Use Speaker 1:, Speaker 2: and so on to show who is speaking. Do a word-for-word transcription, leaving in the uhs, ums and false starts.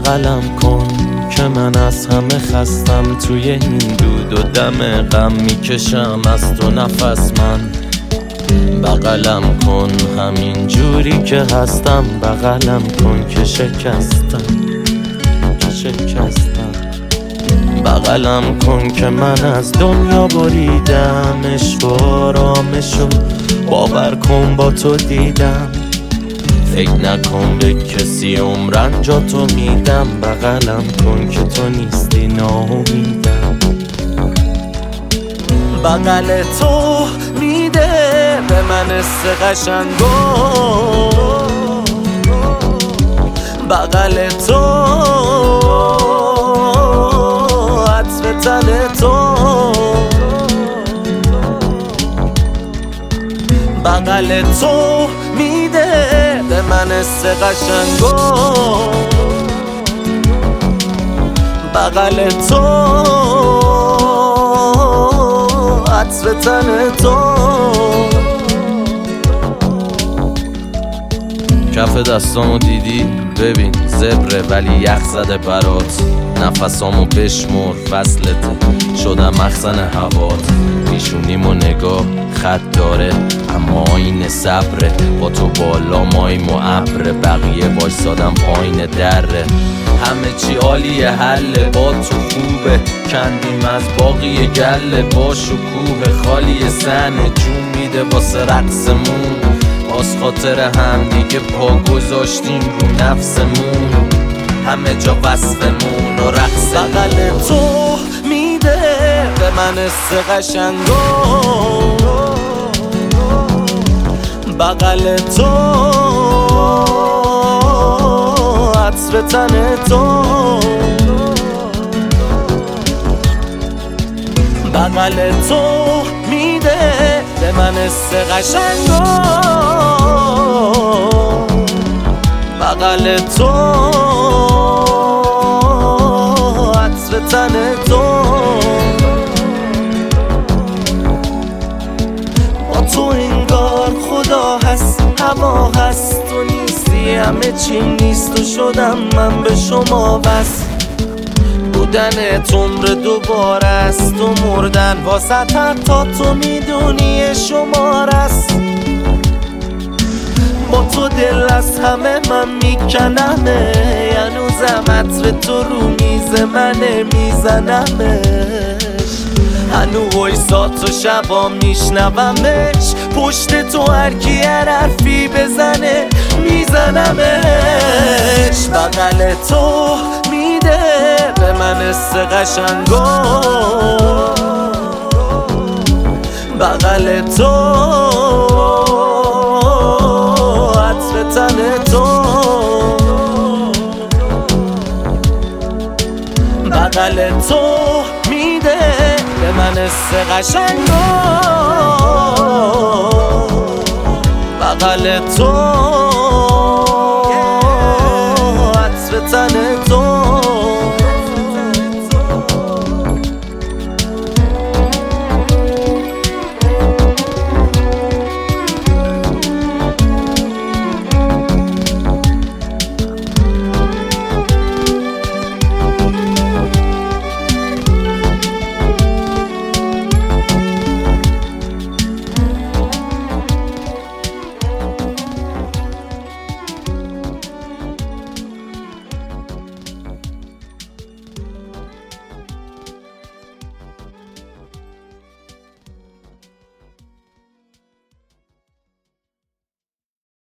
Speaker 1: بغلم کن که من از همه خستم، توی این دود و دم غم میکشم از تو نفس من. بغلم کن همین جوری که هستم، بغلم کن که شکستم که شکستم. بغلم کن که من از دنیا بریدم، عشق و آرامشو باور کن با تو دیدم. فکر نکن به کسی عمرن جا تو میدم، بغلم کن که تو نیستی ناامیدم. بغل تو میده به من حس قشنگو، بغل تو عطر تن تو، بغل تو میده به من حس قشنگو، بغل تو عطر تن تو. کف دستامو دیدی؟ ببین زبره ولی یخ زده برات. نفسامو بشمر فصلته، شدم مخزن هوات. پیشونیمو نگاه خط داره اما آینه صبره، با تو بالا مایم و ابره، بقیه وایسادم پایین دره. همه چی عالیه حله با تو خوبه، کندیم از باقی گله با شکوه. خالی سن جون میده واسه رقصمون، باز خاطر هم دیگه پا گذاشتیم رو نفسمون، همه جا وصفمون و رقص. بغل تو میده به من حس قشنگو، بغل تو عطر تن تو، بغل تو میده به من حس قشنگو، بغل تو عطر تن تو. با تو انگار خدا هست، هوا هست، تو نیستی همه چی نیست و شدم من به شما بس. بودن تمر دوباره است و مردن واسط حتی تو میدونی شمار است. با تو دل از همه من میکنمه، هنوزم عطر تو رو میز منه میزنمش. هنو وایسات و شبا میشنومش، پشت تو هرکی هر حرفی بزنه میزنمش. بغل تو میده به من حس قشنگو، بغل تو عطر تن تو، بغل تو میده به من حس قشنگو، بغل تو